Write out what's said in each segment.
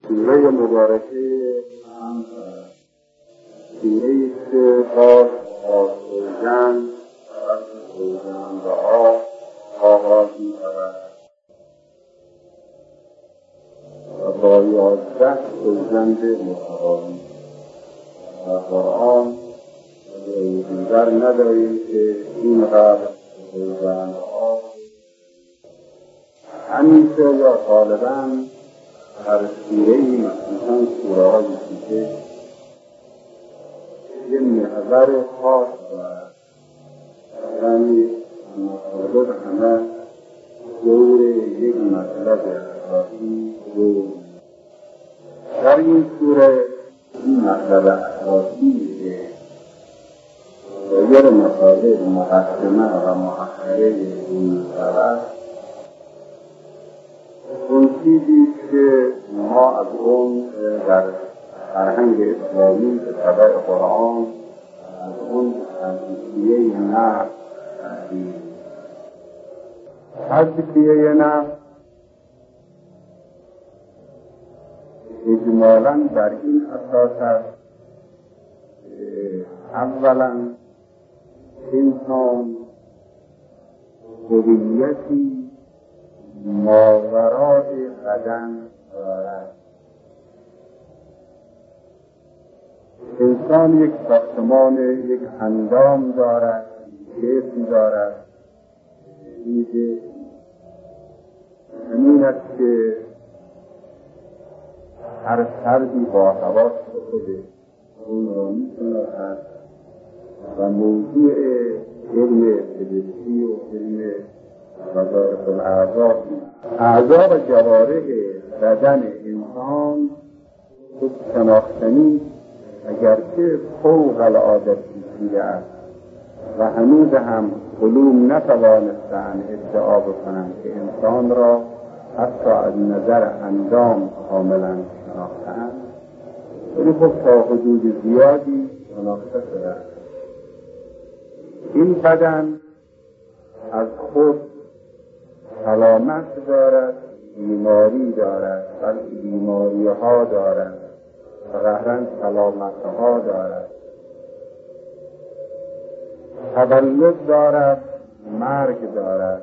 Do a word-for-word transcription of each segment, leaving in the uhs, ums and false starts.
سوره مبارکه هم سوره است که باز از سوزن از سوزن دعا آغاز می شود و با یازده سوزند متوالی در قرآن دیگر نداریم که اینقدر سوزن دعا همیشه یا غالباً هر سوره‌ای مثلا سوره‌های دیگه یه محور خاص دارد، یعنی مطالب همه دور یک مطلب اساسی دور. در این سوره این مطلب اساسی که غیر مطالب مقدمه و مؤخره این مطلب اون چیزی که ما از اون در فرهنگ اسلامی به تبع قرآن از اون تزکیه نفس هستیم. تزکیه نفس اجمالاً بر این اساس است که اولاً انسان هویتی ماورای بدن دارد. انسان یک ساختمان، یک اندام دارد، جسم دارد. این همین است که هر فردی با حواس خود اون را می‌شناسد و موضوع علم پزشکی و علم وظایف الاعضا اعضا و جوارح بدن انسان خود شناختنی اگرچه فوق العاده پیچیده است و هنوز هم علوم نتوانستند ادعا بکنند که انسان را حتی از نظر اندام کاملا شناختند، ولی خب تا حدود زیادی شناخته شده است. این بدن از خود سلامت دارد، بیماری دارد، بلکه بیماری ها دارد و قهرن سلامت ها دارد، تولد دارد، مرگ دارد،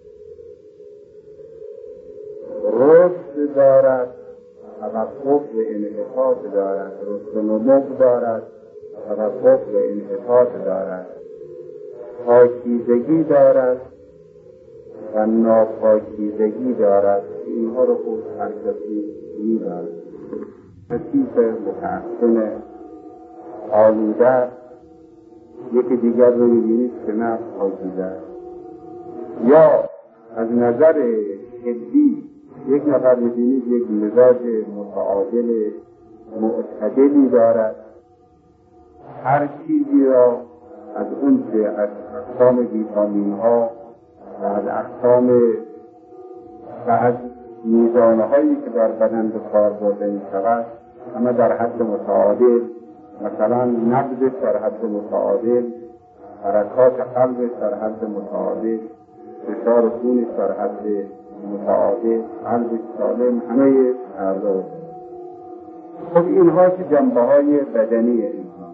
رشد دارد، توقف و انحطاط دارد، رشد و نمو دارد، توقف و انحطاط دارد، پاکیزگی دارد و ناپاکیزگی دارد. اینها رو خود هر کسی می‌داند. کثیف متحسن آلوده یکی دیگر رو می‌بینید که نه پاکیزه است. یا از نظر حدی یک نفر می‌بینید یک مزاج متعادل معتدلی دارد. هر چیزی را از اون که از اقسام ویتامین ها و از اقسام و از میزانه هایی که در بدن به کار برده می شود همه در حد متعادل، مثلا نبض در حد متعادل، حرکات قلب در حد متعادل، فشار خون در حد متعادل، قلب سالم، همه اعضا. خب اینها که جنبه های بدنی انسان.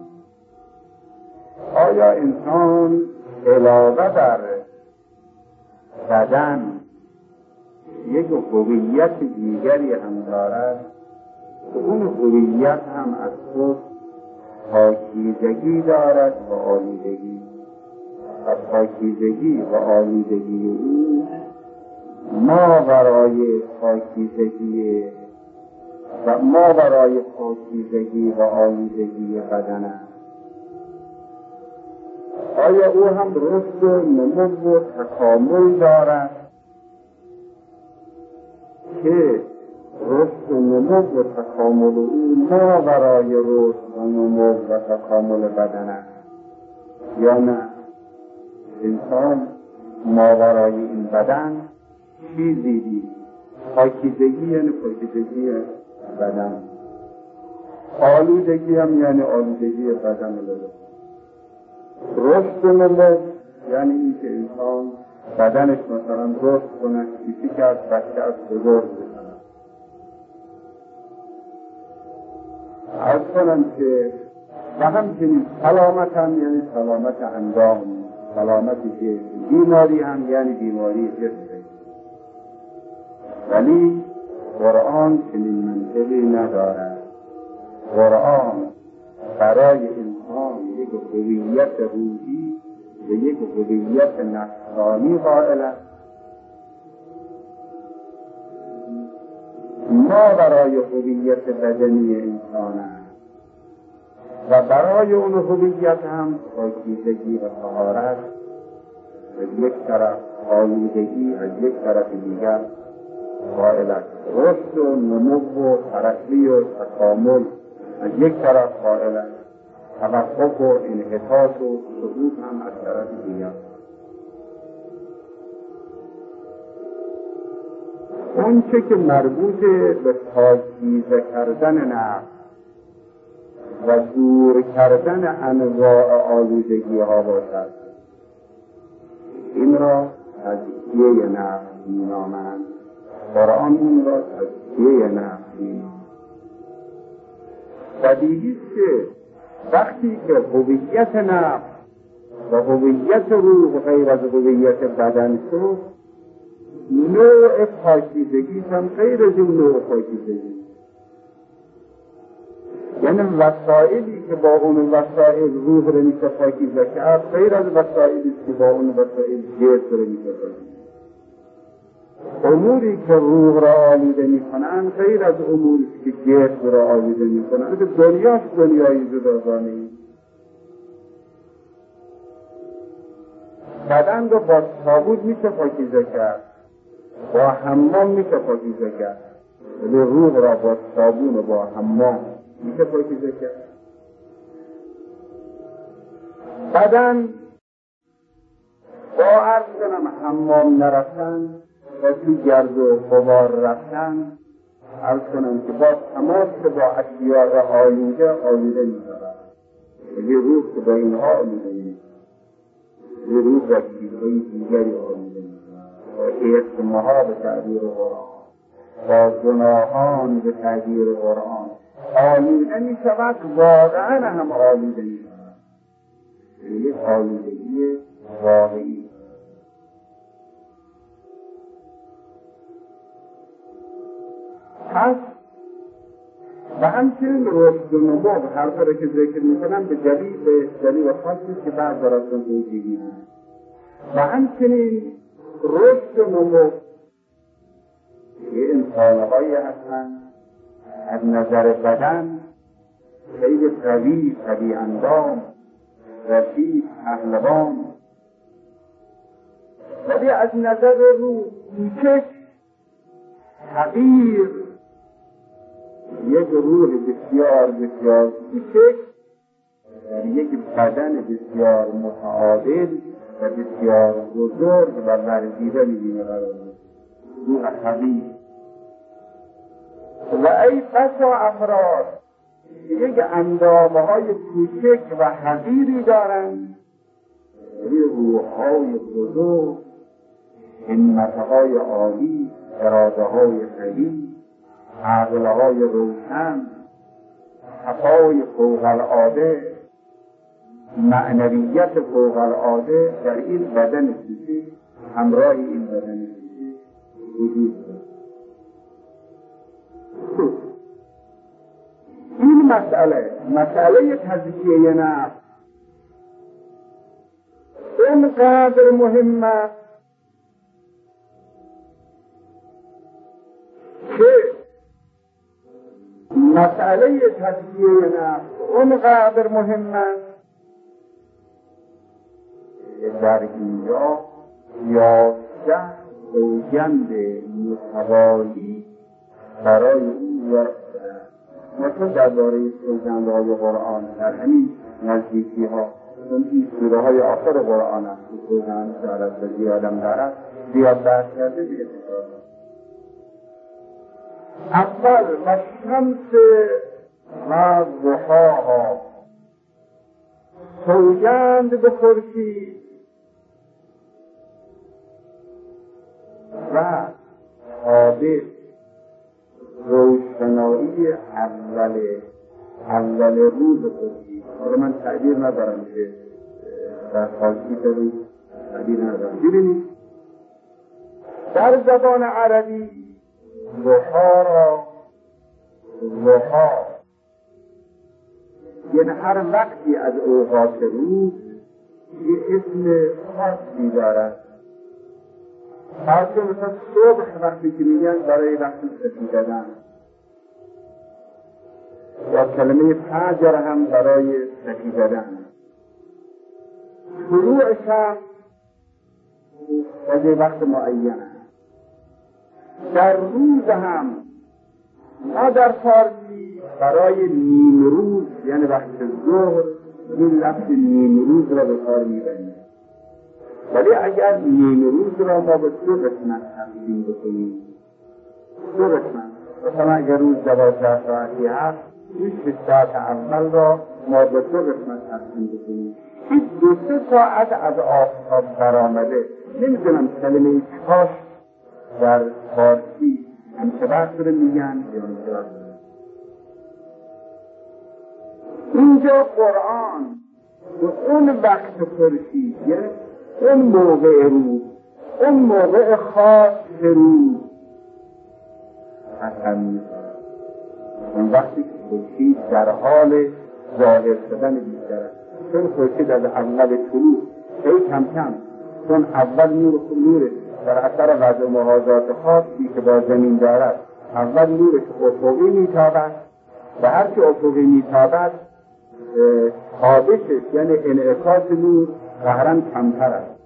آیا انسان علاوه بر بدن یک هویت دیگری هم دارد؟ اون هویت هم از خود پاکیزگی دارد و آلودگی، و پاکیزگی و آلودگی او ما برای پاکیزگی و ما برای پاکیزگی و آلودگی بدن است. آیا او هم رشد و نمو و تکامل دارد که رشد و نمو و تکامل او ما برای رشد و نمو و تکامل بدن است یا نه؟ انسان ما برای این بدن چیزی دید. پاکیزگی یعنی پاکیزگی بدن، آلودگی هم یعنی آلودگی بدن لازم. رشد و نمو یعنی این که انسان بدنش مثلا رشد کنه، کسی که از بچه از بزرگ بکنه. عرض کنم که و همچنین سلامت هم یعنی سلامت اندام، سلامت جسم، بیماری هم یعنی بیماری جسم. ولی قرآن چنین منطقی ندارد. قرآن برای انسان یک هویت روحی و یک هویت نفسانی قائل است. ما برای هویت بدنی انسان است و برای اون هویت هم پاکیزگی و طهارت از یک طرف، آلودگی از یک طرف دیگر قائل است. رشد و نمو و ترقی و تکامل از یک طرف قائل است. توقف و انحطاط و سقوط هم از طرف دیگر. اون چه که مربوط به پاکیزه کردن نفس و دور کردن انواع آلودگی ها باشد، این را تزکیه نفس مینامند. قرآن این را تزکیه نفس مینامند. طبیعی است که وقتی که هویت نفس و هویت روح غیر از هویت بدن شد، نوع پاکیزگی هم غیر از این نوع پاکیزگی، یعنی وسائلی که با اون وسائل روح رو میشه پاکیزه کرد غیر از وسائلی که با اون وسائل جسم رو میشه پاکیزه. اموری که روح را آلوده میکنن غیر از اموری که جسم را آلوده میکنن. که دنیاش دنیای جداگانه ای. بدن رو با صابون میشه پاکیزه کرد، با حمام میشه پاکیزه کرد، ولی روح را با صابون و با حمام میشه پاکیزه کرد. بدن با عرض کنم حمام نرفتن و تو گرد و غبار رفتن، عرض کنم که با تماس با اشیاء آلوده آلوده میشود. ولی روح که با اینها آلوده میشود، ولی روح با چیزهای دیگری آلوده میشود. با اسمها به تعبیر قرآن، با گناهان به تعبیر قرآن آلوده میشود، واقعا هم آلوده میشود. یک آلودگی واقعی. پس و همچنین رشد و نمو هر طور که ذکر میکنم به دلیل به دلیل خاصی که بعد براتون توضیح میدم. و همچنین رشد و نمو یه انسانهایی هستند از نظر بدن خیلی قوی، قوی اندام، رشید، پهلوان، ولی از نظر روح کوچک، حقیر، یک روح بسیار بسیار کوچک در یک بدن بسیار متعادل و بسیار بزرگ و ورزیده می‌بینه قرار روح حقیر. و ای بسا افراد یک اندامه‌های کوچک و حقیری دارند، ولی روح‌های بزرگ، همت‌های عالی، اراده‌های قوی، عقل‌های روشن، صفای فوق العاده، معنویت فوق العاده در این بدن کوچک همراه این بدن کوچک وجود دارد. این مسئله مسئله تزکیه نفس اینقدر مهم است که مسئله تزکیه نفس اونقدر مهم است که در اینجا یازده سوگند متوالی برای این وارد مثل درباره سوگندهای قرآن در همین نزدیکی ها، چون این سوره های آخر قرآن است که سوگند دارد و زیادم دارد، زیاد بحث کرده بیده. اول و شمس و ضحاها، سوگند به خورشید و ثابت روشنایی اول اول روز خورشید. حالا من تعبیر ندارم که در فارسی داریم تعبیر ندارم. ببینید در زبان عربی ضحی را ضحی یعنی هر وقتی از اوقات روز یه اسم خاصی دارد. خاصی مثلا صبح وقتی که میگن برای وقتی سپیدن، یا کلمه فجر هم برای سپیدن. طلوع شمس از وقت معین است. در روز هم ما در فارسی برای نیم روز یعنی وقت ظهر این لفظ نیم روز را به کار میبریم، ولی اگر نیم روز را ما به دو قسمت تقسیم بکنیم، دو قسمت، مثلا اگر روز دوازده ساعتی هست این شش ساعت اول را ما به دو قسمت تقسیم بکنیم. این دو سه ساعت از آفتاب برآمده، نمیدونم کلمه کاش در فارسی همچه وقت رو میگن یا اینجا. اینجا قرآن به اون وقت خورشید یعنی اون موقع روز، اون موقع خاص روز قسم می‌خورد. اون وقتی که خورشید در حال ظاهر شدن بیشتر است، چون خورشید از اول طلوع خیلی کم کم، چون اول نور نورش در اثر وضع محاذات خاصی که با زمین دارد اول نورش افقی میتابد و هرچی افقی میتابد تابشش یعنی انعکاس نور قهرن کمتر است.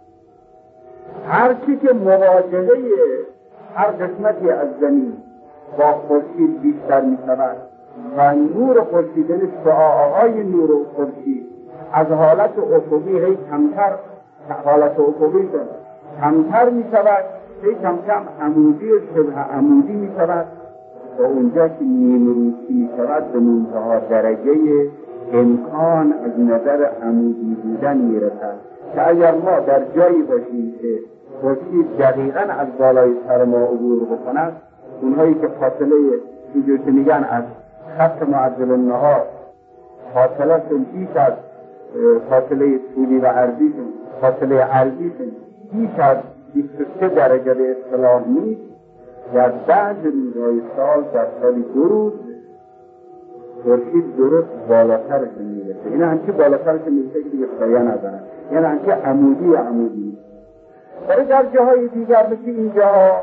هرچی که مواجهه هر قسمتی از زمین با خورشید بیشتر میشود و نور خورشید یعنی شعاعهای نور خورشید از حالت افقی هی کمتر حالت افقی شد کمتر می شود، هی کم کم عمودی و شبه عمودی می شود و اونجا که نیم روزی می شود به منتها درجه امکان از نظر عمودی بودن می رسد که اگر ما در جایی باشیم که خورشید دقیقاً از بالای سر ما عبور بکند، اونهایی که فاصله اینجور که میگن از خط معدل النهار فاصله شون بیش از فاصله طولی و عرضیشون، فاصله عرضیشون بیش از بیست و سه درجه به اصطلاح نیست، در بعض روزهای سال در سالی دو روز خورشید درست بالاترشون میرسه. این همچه بالاترشون میرسه که دیگه سایه ندارن، یعنی همچه عمودی و عمودی. ولی در جاهای دیگر مثل اینجا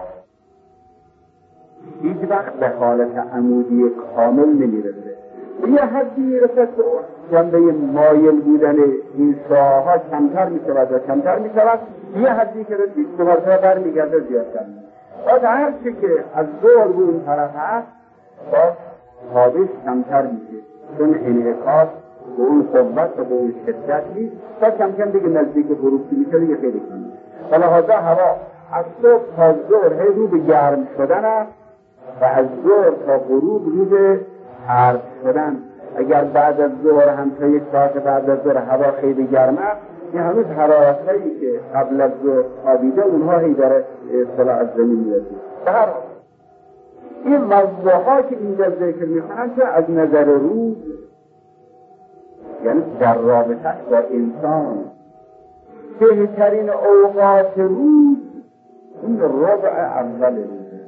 هیچ وقت به حالت عمودی کامل نمیرسه، به یه حدی میرسه که جنبه مایل بودن این شعاعها کمتر میشود و کمتر میشود، به یه حدی که رسید دو مرتبه برمیگرده زیادتر میشه. باز هر چی که از ظهر به اون طرف هست باز تابش کمتر میشه، چون انعکاس به اون قوت و به اون شدت نیست تا کم کم دیگه نزدیک غروب میشه دیگه خیلی کم میشه. و لحاظا هوا از صبح تا ظهر هی رو به گرم شدن است و از ظهر تا غروب رو به حرف شدن. اگر بعد از ظهر هم تا یک ساعت بعد از ظهر هوا خیلی گرم است، این هنوز حرارت‌هایی که قبل از ظهر خوابیده اونها هی داره اصطلاح از زمین میرسه. به هر حال این موضوعها که اینجا ذکر میکنن که از نظر روز یعنی در رابطه با انسان بهترین اوقات روز این ربع اول روزه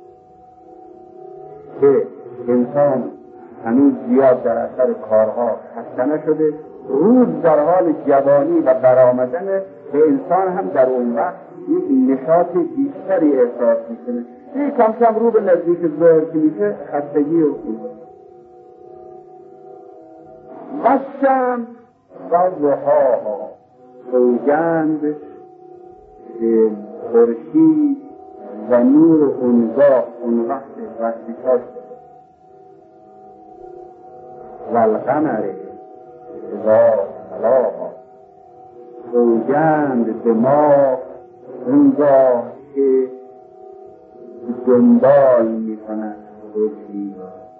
که انسان هنوز زیاد در اثر کارها خسته نشده، روز در حال جوانی و برآمدن به انسان هم در اون وقت یک نشاط بیشتری احساس میکنه. یک کم کم رو به نزدیک ظهر که میشه خستگی و مشم و ضحاها، سوگند به خورشید و نور اونگاه اون وقت وقتی شد و القمر اذا تلاها، سوگند به ما اونگاه که دنبال میکنند خورشید،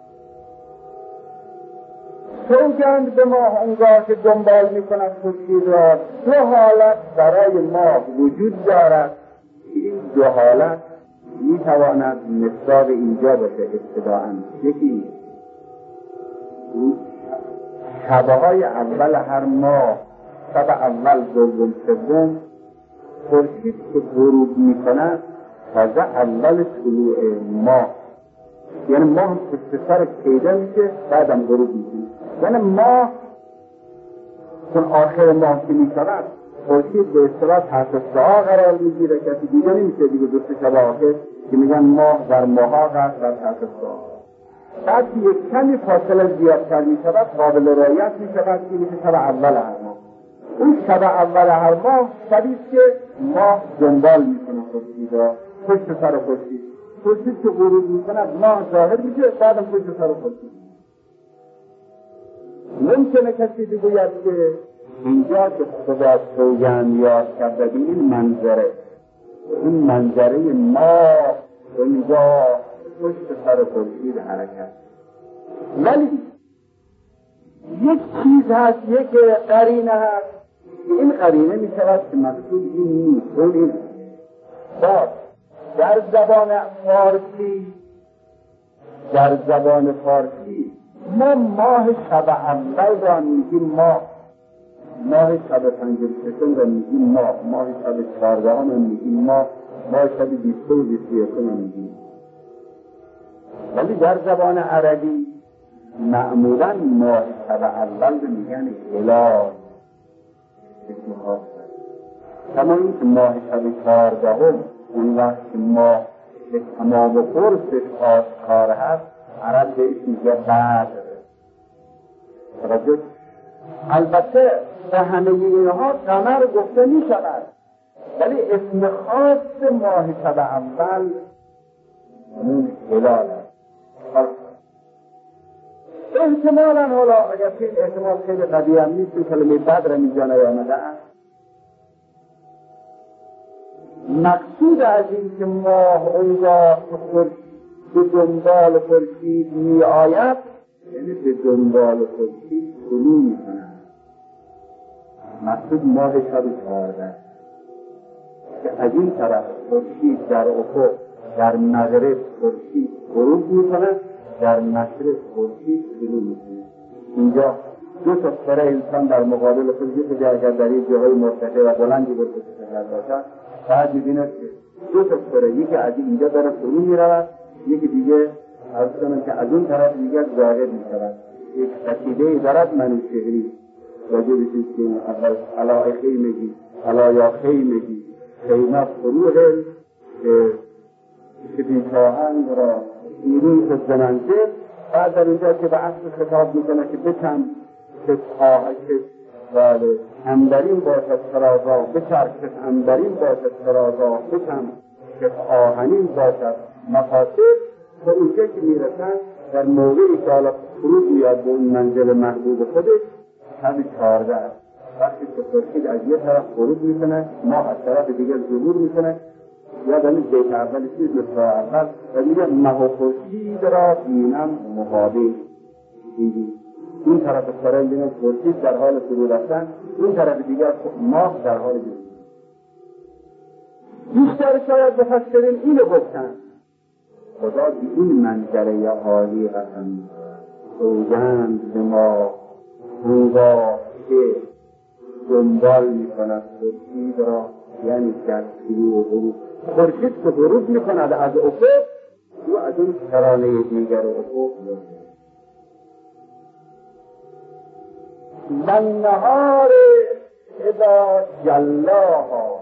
سوگند به ما اونگاه که دنبال میکنند خورشید را. دو حالت برای ما وجود دارد، این دو حالت میتواند مصداق اینجا باشه ابتداءً. یکی شبهای اول هر ماه، شب اول، دوم، سوم، خورشید که غروب میکنه تازه اول طلوع ماه، یعنی ماه پشت سر پیدا میشه بعدم غروب میشه. یعنی ماه چون آخر ماه که میشود خورشید به اصطلاح تحت ساعه قرار میگیره، کسی دیگه نمیشه دیگه دوست شب آخر که میگن ماه در ماه هست در تحت ساعه. بعد که یک کمی فاصله زیادتر میشود قابل رعایت میشود که میشه شب اول هر ماه. اون شب اول هر ماه شبیست که ماه دنبال میکنه خورشید را پشت سر خورشید. خورشید که غروب میکنه ماه ظاهر میشه، بعدم پشت سر خورشید. ممکنه کسی بگوید که اینجا که خدا سوگند یاد کرده این منظره، این منظره ماه اونجا پشت سر خورشید حرکت. ولی یک چیز هست، یک قرینه هست، این قرینه می شود که مقصود این نیست. اون این باز در زبان فارسی در زبان فارسی ما ماه شب اول را میگیم ماه، ماه شب پنجم ششم را میگیم ماه، ماه شب چهاردهم را میگیم ماه، ماه شب بیست و بیست و یکم را میگیم. ولی در زبان عربی معمولا ماه شب اول رو میگن هلال، اسم خاص است. کما این که ماه شب چهاردهم اون وقت ماه به تمام قرصش آشکار هست عرب بهش میگه بدر. توجه، البته به همه اینها قمر گفته می شود، ولی اسم خاص ماه شب اول اون هلال است. احتمالا حالا اگر این احتمال خیلی قوی هم نیست، کلمه بدر اینجا نیامده است. مقصود از این که ماه اونجا به دنبال خورشید می آید، یعنی به دنبال خورشید طلوع می کند. مقصود ماه شب چهارده که از این طرف خورشید در افق، در مغرب خورشید غروب می کند، در مشرق خورشید طلوع می کند. اینجا دو تا سره انسان در مقابل خورشید که اگر در این جاهای مرتفع و بلندی باشه باشد، بعد می‌بیند که دو تا سره، یکی از اینجا داره فرو می‌رود، یکی دیگه از کنم که از اون طرف دیگر ظاهر می‌شود. یک قصیده دارد منوچهری راجع به چیزی که اول علا خیمگی علا یا خیمگی خیمه فرو هل که بیشاهنگ را ایرون خود بمنزل. بعد در اینجا که به اصل خطاب میکنه که بکن که آهکت بله انبرین باشد سرازا، بچرک که انبرین باشد سرازا، بکن که آهنین باشد مقاصد. و اونجا که میرسن در موقعی که حالا فرود میاد به اون منزل محبوب خودش شب چهارده است. وقتی که خورشید از یه طرف فرود میکنه، ماه از طرف دیگر ظهور میکنه، یا دلیل بیت اول چیز مثل اول و میگه ماه و خورشید را بینم مقابل دیدی. این طرف سره بینم خورشید در حال فرو رفتن، این طرف دیگر ماه در حال ظهور. بیشتر شاید مفسرین اینو گفتن خدا به این منظره یا عالی قسم سوگند به ما اونگاه که دنبال میکند خورشید را، یعنی در طلوع و غروب. خورشید که غروب میکند از افق و از اون کرانه دیگر افق من نهار اذا جلاها،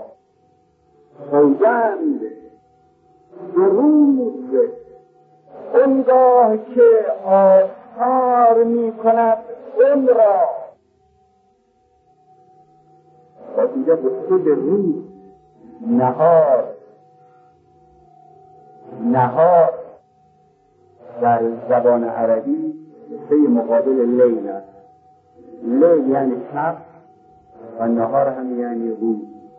سوگند روز اونگاه که آشکار میکند اون را. و اینجا به خود روز نهار، نهار در زبان عربی سه مقابل لیل است. لیل یعنی شب و نهار هم یعنی روز.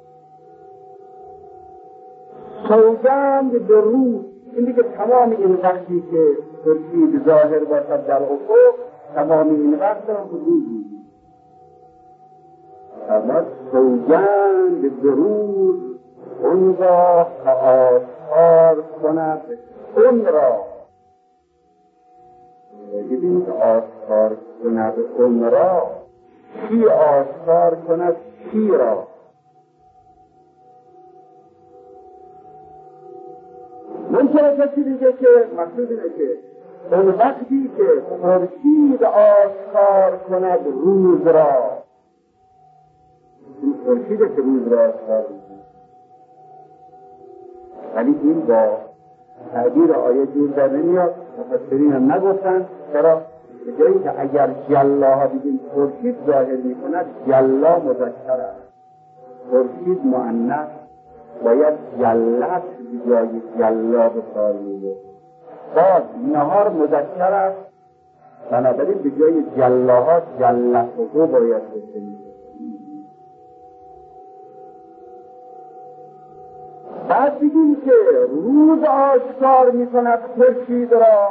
سوگند به روز، این دیگه تمام این وقتی که خورشید ظاهر باشد در افق، تمام این وقت را روز می‌گوییم. اما سوگند به روز اونگاه که آشکار کند اون را. ببینید آشکار کند اون را، کی آشکار کند کی را. ممکنه کسی دیگه که مقصود اینه که اون وقتی که خورشید آشکار کند روز را، این خورشیده که روز را آشکار می‌کند، ولی این با تعبیر آیه جور در نمیاد. مفسرین هم نگفتن. چرا؟ به جایی که اگر جلاها بگیم خورشید ظاهر می‌کند، جلا مذکر است، خورشید مؤنث، باید جلت به جای جلا به کار می‌برد. باز نهار مذکر است، بنابراین به جای جلاها جلتهو باید بکنیم. بعد بگیم که روز آشکار می‌کند خورشید را.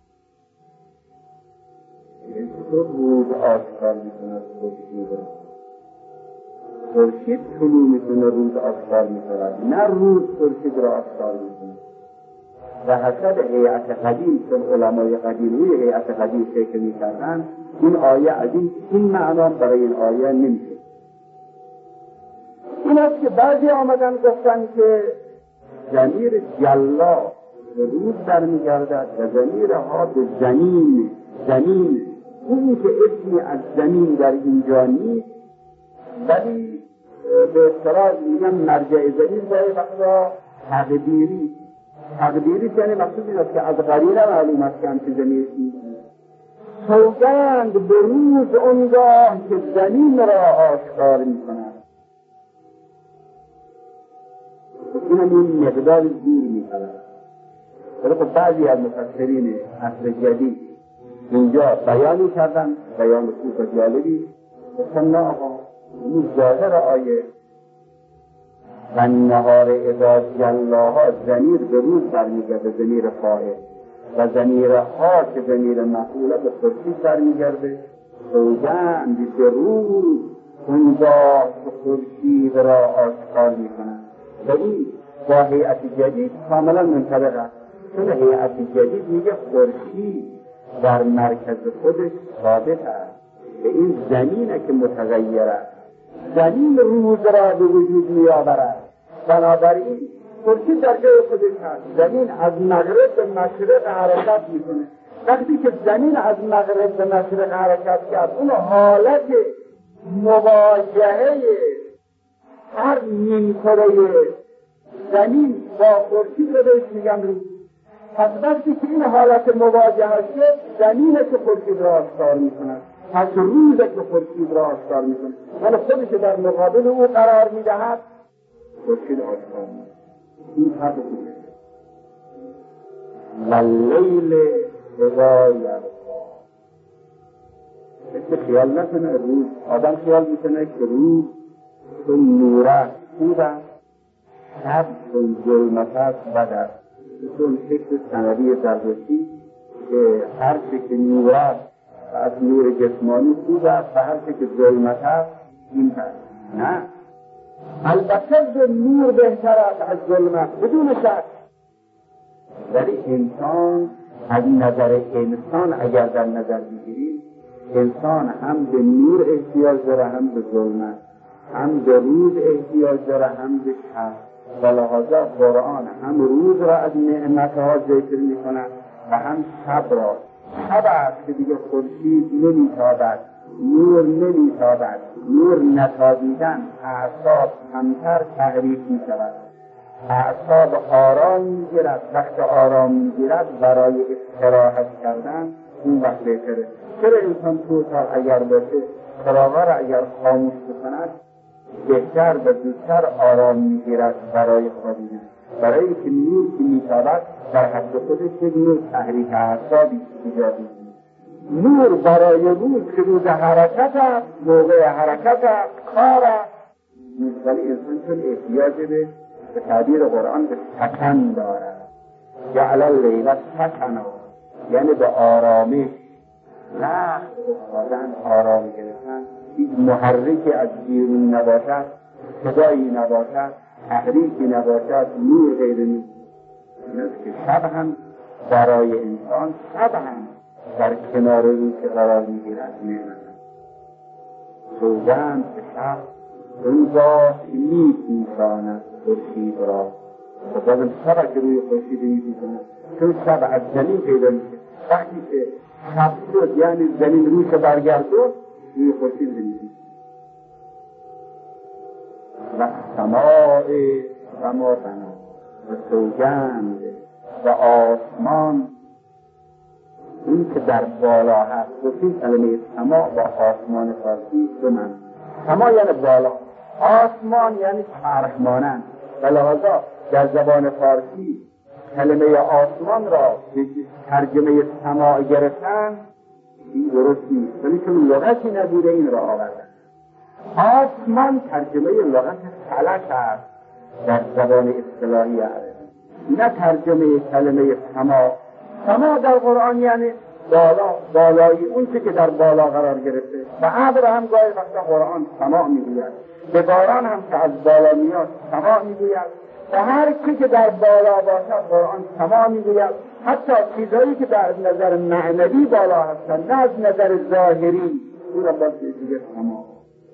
روز آشکار می‌کند خورشید را. خورشید طلوع می‌کنه، روز آشکار می‌کند، نه روز خورشید را آشکار می‌کند. و حسب هیئت قدیم، چون علمای قدیم روی هیئت قدیم فکر می‌کردن، این آیه از این این معنا برای این آیه نمیشه. این است که بعضی آمدن گفتن که ضمیر جلا به روز برمیگردد و ضمیر ها به زمین. زمین اون که اسمی از زمین در اینجا نیست، ولی به اصطلاح میگن مرجع زمین برای وقتا تقدیری. تقدیری یعنی مقصود این است که از قرینه معلوم است که همچه زمین نیست. سوگند به روز اونگاه که زمین را آشکار می‌کند. این هم این مقدار دور می‌کند. ولی خب بعضی از مفسرین عصر جدید اینجا بیانی کردن، بیان خوب و جالبی، گفتن نه آقا، این ظاهر آیه و نهار اذا جلاها ضمیر به روز برمیگرده، ضمیر فاعل، و ضمیر ها که ضمیر مفعوله به خورشید برمیگرده. سوگند به روز اونگاه که خورشید را آشکار می‌کند. و این با هیئت جدید کاملا منطبق است، چون هیئت جدید میگه خورشید در مرکز خودش ثابت است، به این زمینه که متغیر است، زمین روز را به وجود میآورد. بنابراین خورشید در جای خودش هست، زمین از مغرب به مشرق حرکت میکنه. وقتی که زمین از مغرب به مشرق حرکت کرد، اون حالت مواجهه هر نیمکره زمین با خورشید رو بهش میگم روز. پس وقتی که این حالت مواجهه شد، زمینه که خورشید را آشکار میکند، پس روزه که خورشید را آشکار میکند، ولی خودش در مقابل او قرار میدهد، خورشید آشکار میکند. این فرق خوبه. واللیل اذا یغشی. کسی خیال نکنه روز، آدم خیال میکنه که روز چون نوره خوب است، شب چون ظلمت است بد است. چون فکر سنوی زردشتی که هر چه که نور است از نور جسمانی خوب است و هر چه که ظلمت است این هست. نه، البته به نور بهتر است از ظلمت بدون شک، ولی انسان از نظر انسان اگر در نظر بگیریم، انسان هم به نور احتیاج داره، هم به ظلمت، هم به روز احتیاج داره، هم به شب. و لحاظا قرآن هم روز را از نعمتها ذکر می کند و هم شب را. شب است که دیگه خورشید نمی تابد، نور نمی تابد. نور نتابیدن اعصاب کمتر تحریک می شود، اعصاب آرام می گیرد. وقت آرام می گیرد برای استراحت کردن این وقت بهتره. چرا انسان توتا اگر باشه چراغا را اگر خاموش بکند بهتر و زودتر آرام میگیرد برای خوابیدن، برای که نور که میتابد در حد خودش یک نور تحریک اعصابی ایجاد می‌کند. نور برای روز که روز حرکت است، موقع حرکت است، کار است، ولی انسان چون احتیاج به به تعبیر قرآن به سکن دارد. جعل اللیل سکنا، یعنی به آرامش، نه آدم آرام گرفتن، هیچ محرکی از بیرون نباشد، صدایی نباشد، تحریکی نباشد، نور غیر نیست. که شب هم برای انسان، شب هم در کنار روی که قرار میگیرد نعمت سوگند به شب اونگاه می پیشاند خورشید را. خب بازم شب که روی خورشید می پیشاند، چون شب از زمین پیدا میشه. وقتی که شب شد یعنی زمین روش برگردون روی خورشید می پیشاند. و سماع سما بنا و سوگند و آسمان این که در بالا هست. گفتیم کلمه سما با آسمان فارسی دو معنی. سما یعنی بالا، آسمان یعنی چرخ مانند. و لحاظا در زبان فارسی کلمه آسمان را به ترجمه سما گرفتن این درست نیست، ولی چون لغتی نداره این را آوردن. آسمان ترجمه لغت فلک است در زبان اصطلاحی عربی، نه ترجمه کلمه سما. سما در قرآن یعنی بالا، بالایی، اون چی که در بالا قرار گرفته. و ابر هم گاهی وقتا قرآن سما میگوید، به باران هم که از بالا میاد سما میگوید. و هر چی که در بالا باشد قرآن سما میگوید. حتی چیزهایی که در نظر معنوی بالا هستند نه از نظر ظاهری، او را باید دیگر سما.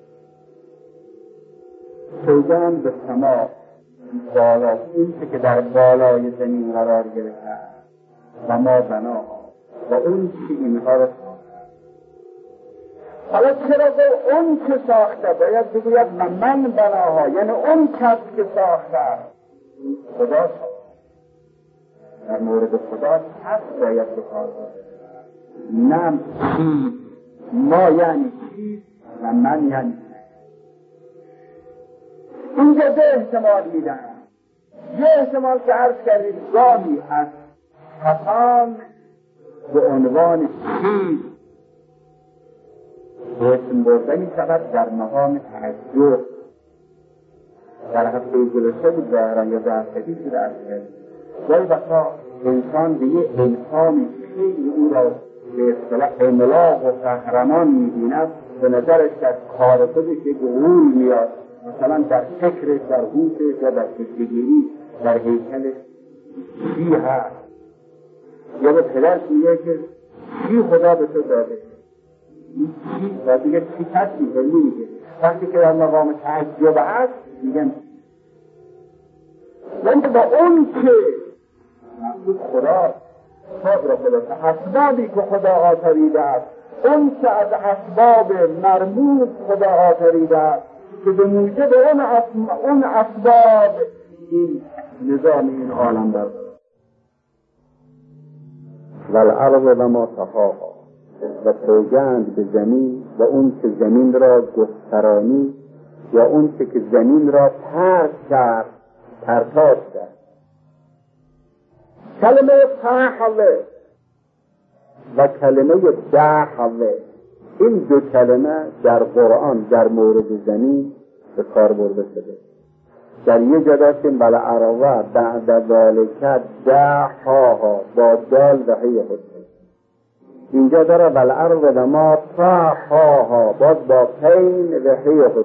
سوگند به سما بالا، اون چی که در بالای زمین قرار گرفته و ما بناها و اون چی اینها را ساخته. حالا چرا به اون چه ساخته باید بگوید من بناها، یعنی اون کس که ساخته خدا ساخته. در مورد خدا کس باید بکار برده، نه چیز. ما یعنی چیز و من یعنی اینجا دو احتمال میدن. یه احتمال که عرض کردید گاهی از کسان به عنوان چیز اسم برده می شود در مقام تعجب. در هفته گذشته بود ظاهرا یا در هفته بود عرض کردید گاهی وقتا انسان به یه انسانی خیلی او را به اصطلاح عملاق و قهرمان می بیند، به نظرش در کار خودش یک غرور میاد، مثلا در فکرش، در هوشش یا در فکرگیری در هیکلش چی هست. یا به پدرش میگه که چی خدا به تو داده، چی و دیگه چی کسی بلی میگه. وقتی که در مقام تعجب هست میگن یعنی با اون که مقصود خدا خود را خدا اسبابی که خدا آفریده است، اون که از اسباب مرموز خدا آفریده است که به موجب اون, اون اسباب این نظام این عالم برقرار. و الارض و ما طحاها و سوگند به زمین و اون که زمین را گسترانی یا اون که زمین را ترک کرد، پرتاب کرد. کلمه طحله و کلمه دحله، این دو کلمه در قرآن در مورد زمین به کار برده شده. در یه جا داشتیم بل عرضه بعد ذالک دحاها با دال و هی خود. اینجا داره بل عرض و ما طحاها باز با پین و هی خود.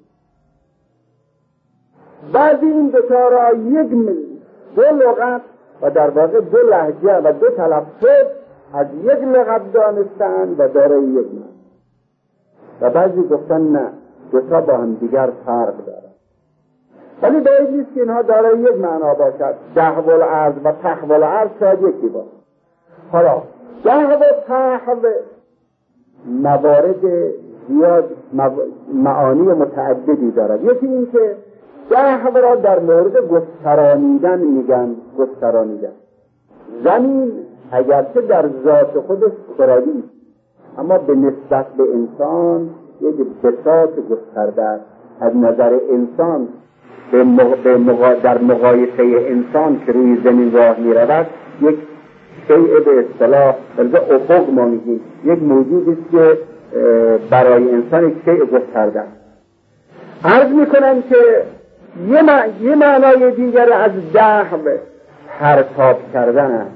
بعضی این دوتا را یک مل دو لغت و در واقع دو لهجه و دو تلفظ از یک لغت دانستن و داره یک معنی. و بعضی گفتن نه، دوتا با هم دیگر فرق داره، ولی باید نیست که اینها داره یک معنا باشد. دحو الارض و طحو الارض شاید یکی باشه. حالا دحو و طحو موارد زیاد معانی متعددی دارد. یکی این که دحو را در مورد گسترانیدن میگن، گسترانیدن زمین اگرچه در ذات خودش کرایی اما به نسبت به انسان یک بساط گسترده است. از نظر انسان به مغا... در مقایسه انسان که روی زمین راه می رود یک شیء به اصطلاح بلکه افق ما میگیم، یک موجودی است که برای انسان یک شیء گسترده است. عرض میکنم که یه, مع... یه معنای دیگر از دحو پرتاب کردن است.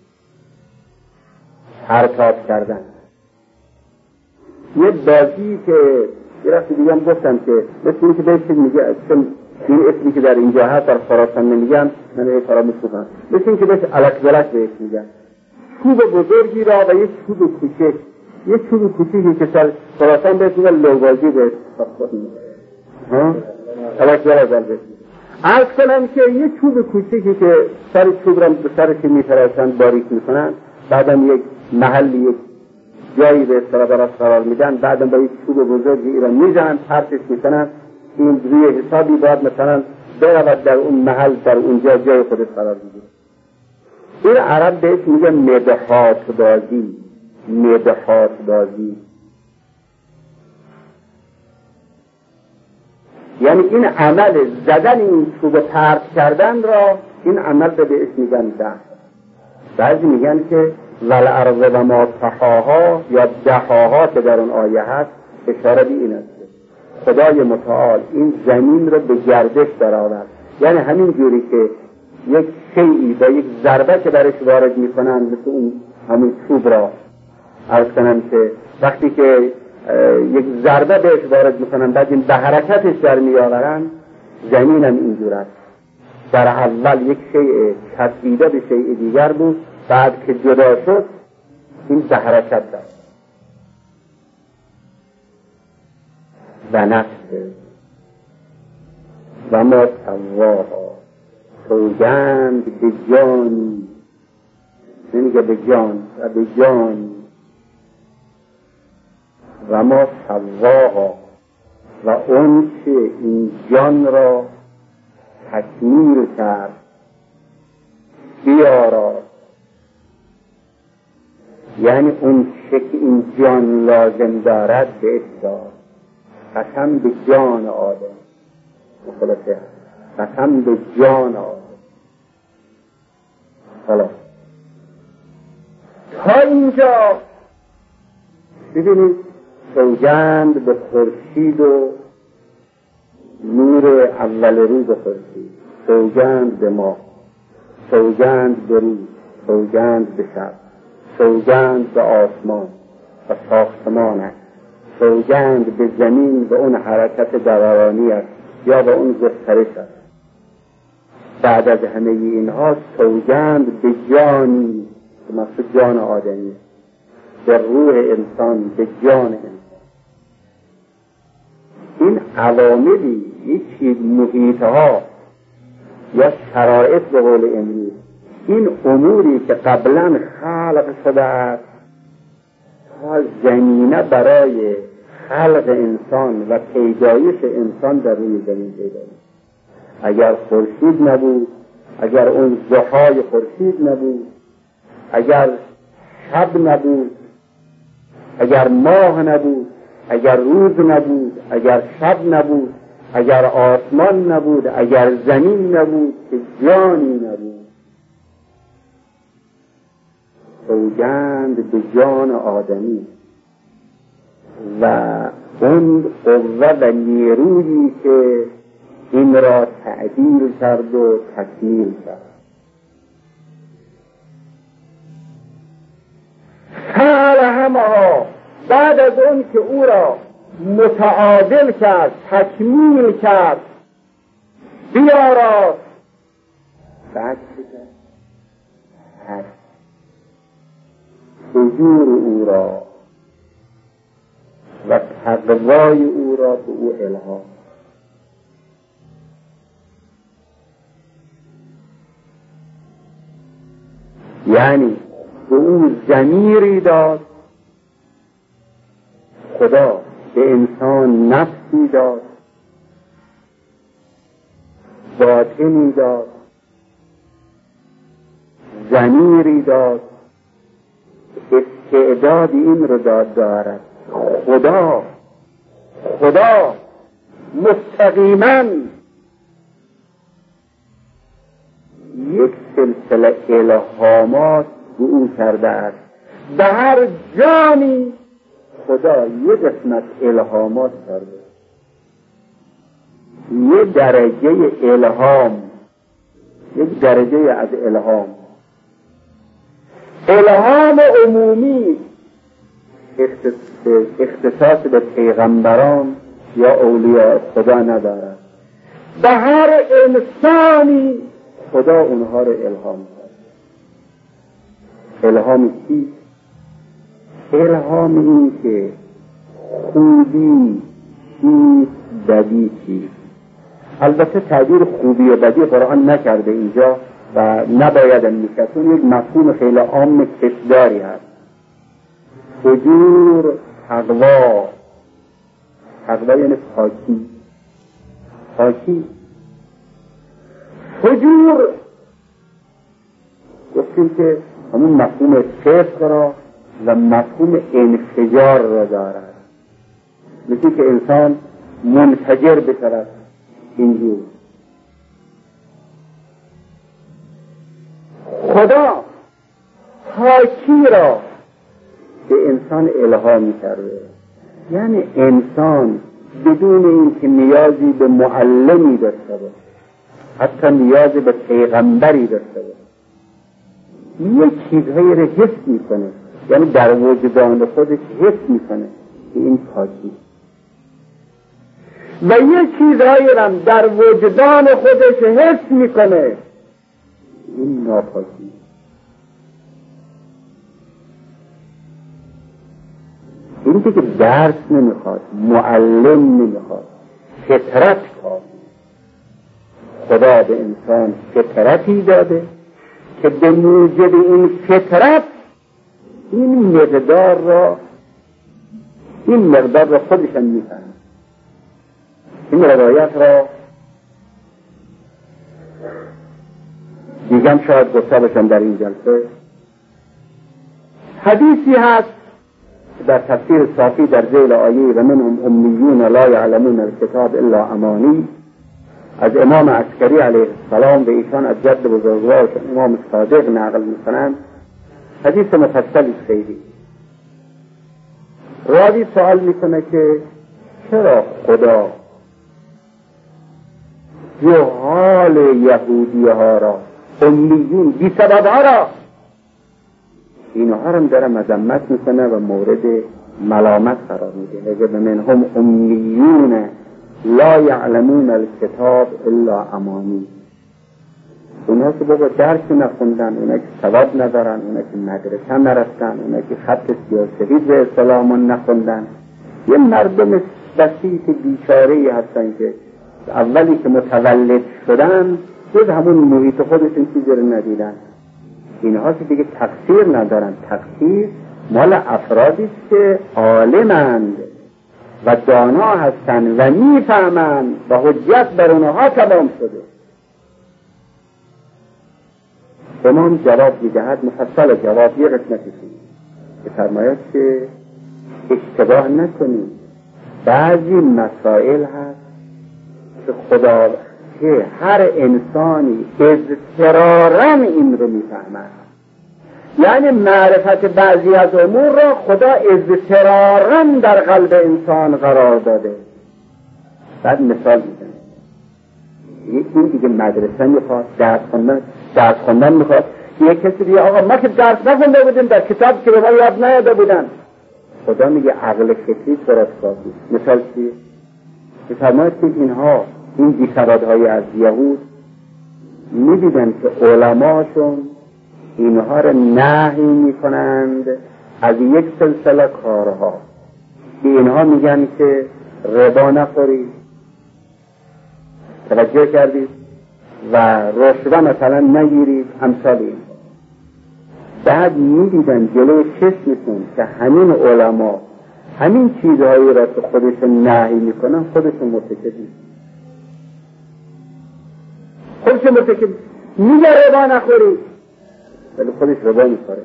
پرتاب کردن یه بازی که یه رفتی دیگه هم گفتم که مثل این که بهش میگه، چون این اسمی که در اینجا هست در خراسان نمیگن، من این فراموش کنم، مثل این که بهش الک زلک بهش میگن. چوب بزرگی را و یک چوب کوچک، یک چوب کوچیکی که سر خراسان بهتون لوبازی به ها الکی را زل بسید عرض کنم که یک چوب کوچیکی که سر چوب را به سرش میتراشند باریک میکنن، بعدم یک محلی یک جایی به اصطلاح براش قرار میدن، بعدم با یک چوب بزرگی را میزنن پرتش میکنن، این روی حسابی باید مثلا برود در اون محل در اونجا جای خودش قرار میگیره. این عرب بهش میگه مدحات بازی، مدحات بازی. یعنی این عمل زدن این چوب پرت کردن را، این عمل رو بهش میگن ده. بعضی میگن که والارض و ما طحاها یا دحاها که در اون آیه هست اشاره به این است خدای متعال این زمین رو به گردش درآورد. یعنی همین جوری که یک شیئی با یک ضربه که برش وارد میکنن مثل اون همین چوب را عرض کنم که وقتی که یک ضربه بهش وارد میکنن بعد این به حرکتش در میآورن، زمین هم اینجور است. در اول یک شیء چسبیده به شیء دیگر بود، بعد که جدا شد این به حرکت داد و نفسه و ما سواها، سوگند به جانی، نمیگه به جان و به جانی، و ما سواها و اون که این جان را تکمیل کرد بیاراد، یعنی اون چه که این جان لازم دارد به داد. قسم به جان آدم، خلاصه قسم به جان آدم. حالا تا اینجا ببینید سوگند به خورشید و نور اول روز خورشید، سوگند به ماه، سوگند به روز، سوگند به شب، سوگند به آسمان و ساختمانش، سوگند به زمین و اون حرکت دورانی است یا به اون گسترش است. بعد از همه اینها سوگند به جانی که مقصود جان آدمی، به روح انسان، به جان انسان. این عواملی یکی محیطها یا شرایط به قول امروز، این اموری که قبلا خلق شده است تا زمینه برای خلق انسان و پیدایش انسان در روی زمین پیدا است. اگر خورشید نبود، اگر اون ضحای خورشید نبود، اگر شب نبود، اگر ماه نبود، اگر روز نبود، اگر شب نبود، اگر آسمان نبود، اگر زمین نبود، که جانی نبود. سوگند به جان آدمی و اون قوه و نیرویی که این را تعدیل کرد و تکمیل کرد. فعل همها، بعد از اون که او را متعادل کرد، تکمیل کرد، بیاراست، بعد چه کرد؟ حضور او را و تقوای او را به او الهام. یعنی به او ضمیری داد، خدا به انسان نفسی داد، باطنی داد، ضمیری داد، استعداد این رو داد دارد. خدا خدا مستقیما یک سلسله الهامات به او کرده است. به هر جانی خدا یک قسمت الهامات کرده، یک درجه الهام، یک درجه از الهام. الهام عمومی اختصاص به پیغمبران یا اولیاء خدا ندارد. به هر انسانی خدا اونها رو الهام کرد. الهام چی؟ الهام این که خوبی چیست، بدی چیست. البته تعبیر خوبی و بدی قرآن نکرده اینجا و نباید هم میکرد، چون یک مفهوم خیلی عام کشداری هست. فجور، تقوا. تقوا یعنی پاکی. پاکی. فجور گفتیم که همون مفهوم فسق را و مفهوم انفجار را دارد، مثل که انسان منفجر بشود. اینجور خدا پاکی را به انسان الهام کرده، یعنی انسان بدون اینکه نیازی به معلمی داشته باشه، حتی نیازی به پیغمبری داشته باشه، یک چیزهایی را حس میکنه، یعنی در وجدان خودش حس میکنه که این پاکی، و یک چیزهایی را در وجدان خودش حس میکنه این ناپاکی. این که درس نمیخواد، معلم نمیخواد، فطرت کار. خدا به انسان فطرتی داده که به موجب این فطرت این مقدار را این مقدار را خودشان میفهمه. این روایت را دیگم شاید گفته باشم در این جلسه. حدیثی هست در تفسیر صافی در ذیل آیه و منهم امیون لا یعلمون الکتاب الا امانی از امام عسکری علیه السلام و ایشان از جد بزرگوار امام صادق نقل میکنند. حدیث مفصلی خیلی. راوی سوال میکنه که چرا خدا جهال یهودی ها را، امیون بی سبب ها را، اینها را داره مذمت میکنه و مورد ملامت قرار میده. اگه به منهم امیون لا یعلمون الکتاب الا امانی، اونها که بابا درس نخوندن، اونها که سواد ندارن، اونها که مدرسه نرفتن، اونها که خط سیاسی به اسلام نخوندن، یه مردم بسیط بیچاره‌ای هستن که اولی که متولد شدن جز همون محیط خودشون چیزی رو ندیدن. اینها که دیگه تقصیر ندارن، تقصیر مال افرادی است که عالمند و دانا هستن و میفهمند و حجت بر اونها تمام شده. امام جواب میدهد، مفصل جواب یه قسمتی که فرماید که اشتباه نکنید، بعضی مسائل هست که خدا که هر انسانی اضطرارا این رو میفهمه، یعنی معرفت بعضی از امور را خدا اضطرارا در قلب انسان قرار داده. بعد مثال میزنه، این دیگه مدرسه میخواد، درس خوندن درس خوندن میخواد. یک کسی دیگه آقا ما که درس نخونده بودیم، در کتاب که به ما یاد نیاده بودن. خدا میگه عقل فکری سرات کافی. مثال چی؟ میفرماید که اینها این بی‌سوادهای از یهود میدیدن که علماشون اینها را نهی میکنند از یک سلسله کارها، که اینها میگن که ربا نخورید، توجه کردید، و رشوه مثلا نگیرید، امثال این. بعد میدیدن جلوی چشمشون که همین علما همین چیزهایی را که خودشون نهی میکنن خودشون مرتکب میشن. خودشون مرتکب میگه ربا نخورید، ولی خودش ربا میخوره.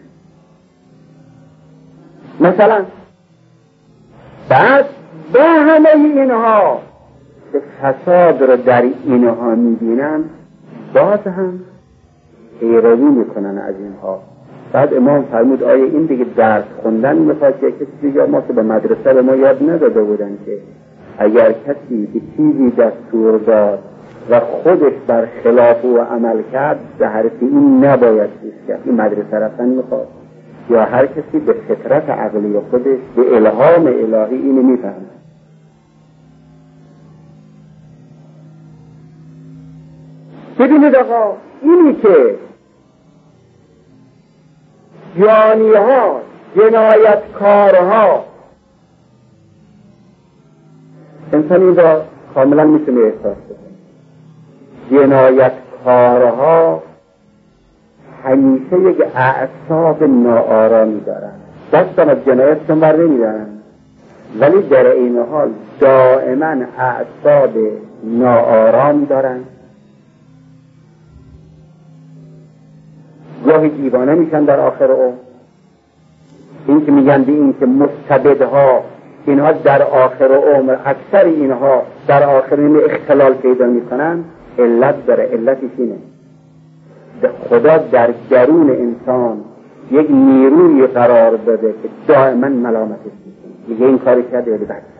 مثلا بعد با همه اینها که فساد را در اینها میبینن، باز هم پیروی میکنن از اینها. بعد امام فرمود آیا این دیگه درس خوندن میخواد که کسی دیگه؟ ما که به مدرسه به ما یاد نداده بودن که اگر کسی به چیزی دستور داد و خودش بر خلاف او عمل کرد، به حرف این نباید پیش کرد. این مدرسه رفتن میخواد، یا هر کسی به فطرت عقلی خودش به الهام الهی اینو میفهمه. ببینید آقا، اینی که جانی ها، جنایتکارها. انسان این را کاملا میتونه احساس کنه. جنایتکارها همیشه یک اعصاب ناآرامی دارن، دستان از جنایتشون بر نمیدارن، ولی در این حال دائما اعصاب ناآرام دارن. گاهی دیوانه میشن در آخر عمر. این که میگن به این که مستبدها اینها در آخر عمر، اکثر اینها در آخر عمر اختلال پیدا میکنن، علت داره. علتش اینه خدا در درون انسان یک نیروی قرار داده که دائما ملامتش میکنه، میگه این کاری کرده ولی بد،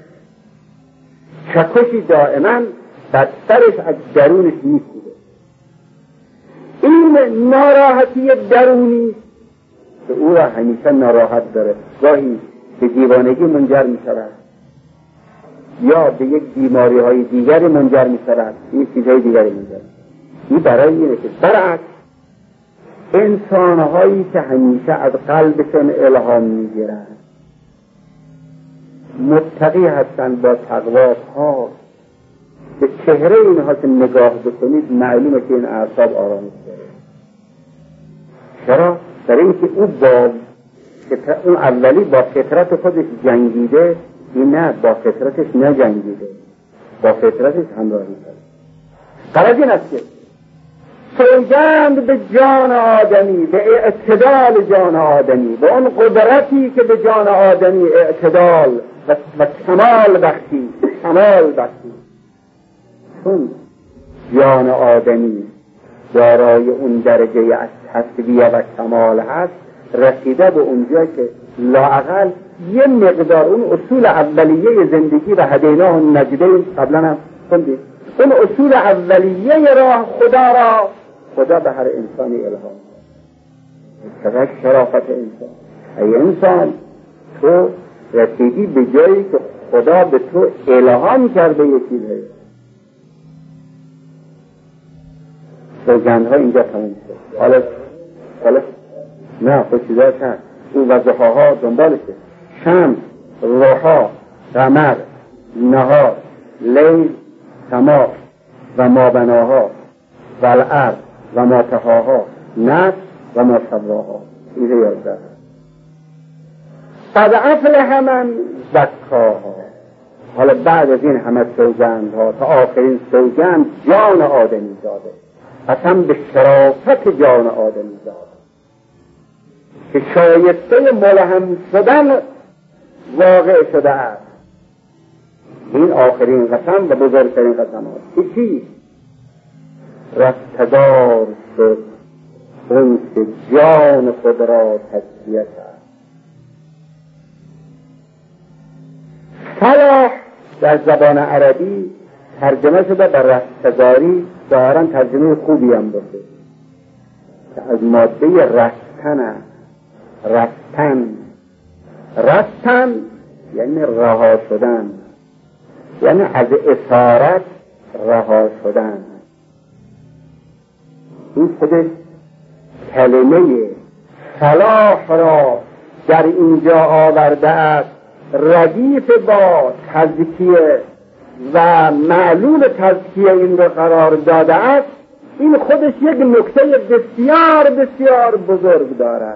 چکشی دائما بدترش از درونش میکنه. این ناراحتی درونی که او را همیشه ناراحت داره، گاهی به دیوانگی منجر می شود یا به یک بیماری های دیگری منجر می شود، این چیزهای دیگری منجر. این برای اینه که برعکس انسان هایی که همیشه از قلبشون الهام می گیرن، متقی هستند، با تقوا ها، به چهره اینها که نگاه بکنید معلومه که این اعصاب آرامش داره. چرا؟ در این که او با اون اولی با فطرت خودش جنگیده، این نه، با فطرتش نجنگیده، با فطرتش همراه می‌کنه. غرض این است که سوگند به جان آدمی، به اعتدال جان آدمی، به اون قدرتی که به جان آدمی اعتدال و, و کمال بخشی، کمال بخشی. چون جان آدمی دارای اون درجه از تصویه و کمال هست، رسیده به اونجا که لااقل یه مقدار اون اصول اولیه زندگی و هدیناه النجدین قبلا هم خوندیم، اون اصول اولیه راه خدا را خدا به هر انسانی الهام چقدر شرافت انسان. ای انسان تو رسیدی به جایی که خدا به تو الهام کرده یه چیزه. سوگندها اینجا تموم شد. حالا حالا نه خود چیزا کرد اون وضحاها دنبالشه، شمس، روحا، قمر، نهار، لیل، سما و ما بناها و الارض و ما تهاها، نفس و ما سواها. اینجا یازده. قد افلح من زکاها. حالا بعد از این همه سوگندها تا آخرین سوگند جان آدمی داده، قسم به شرافت جان آدمی داده که شایسته ملهم شدن واقع شده است. این آخرین قسم و بزرگترین قسم است که چی؟ رستگار شد اون که جان خود را تزکیه کرد. صلاح در زبان عربی ترجمه شده به رستگاری، ظاهرا ترجمه خوبی هم باشه که از ماده رستن است. رستن رستن یعنی رها شدن، یعنی از اسارت رها شدن. این خودش کلمه صلاح را در اینجا آورده است، ردیف با تزکیه و معلول تزکیه این را قرار داده است. این خودش یک نکته بسیار بسیار بزرگ دارد.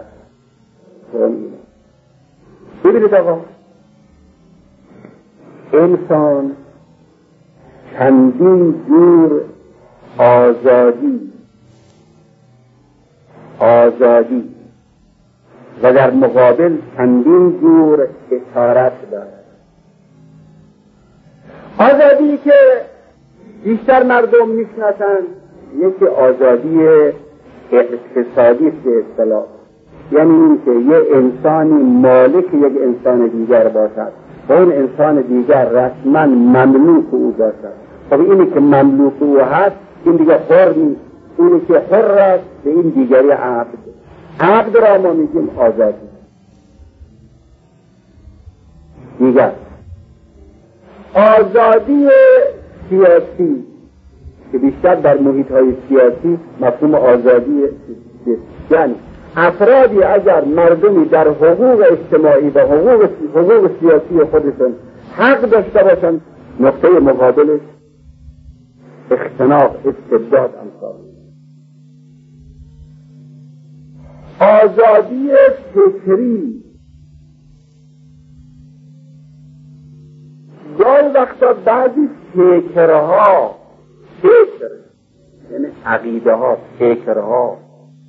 ببینید آقا، انسان چندین جور آزادی آزادی و در مقابل چندین جور اسارت دارد. آزادی که بیشتر مردم میشناسند یکی آزادی اقتصادی به اصطلاح، یعنی این که یه انسانی مالک یک انسان دیگر باشد و اون انسان دیگر رسما مملوک او باشد. خب اینی که مملوک او هست این دیگه حر نیست، اینی که حر است به این دیگری عبد. عبد را ما میگیم آزادی. دیگر آزادی سیاسی که بیشتر در محیط های سیاسی مفهوم آزادی، یعنی افرادی اگر مردمی در حقوق اجتماعی و حقوق, حقوق سیاسی خودشون حق داشته باشن، نقطه مقابلش اختناق، استبداد امثال. آزادی فکری گاهی وقتا بعضی فکرها، فکر یعنی عقیده ها، فکرها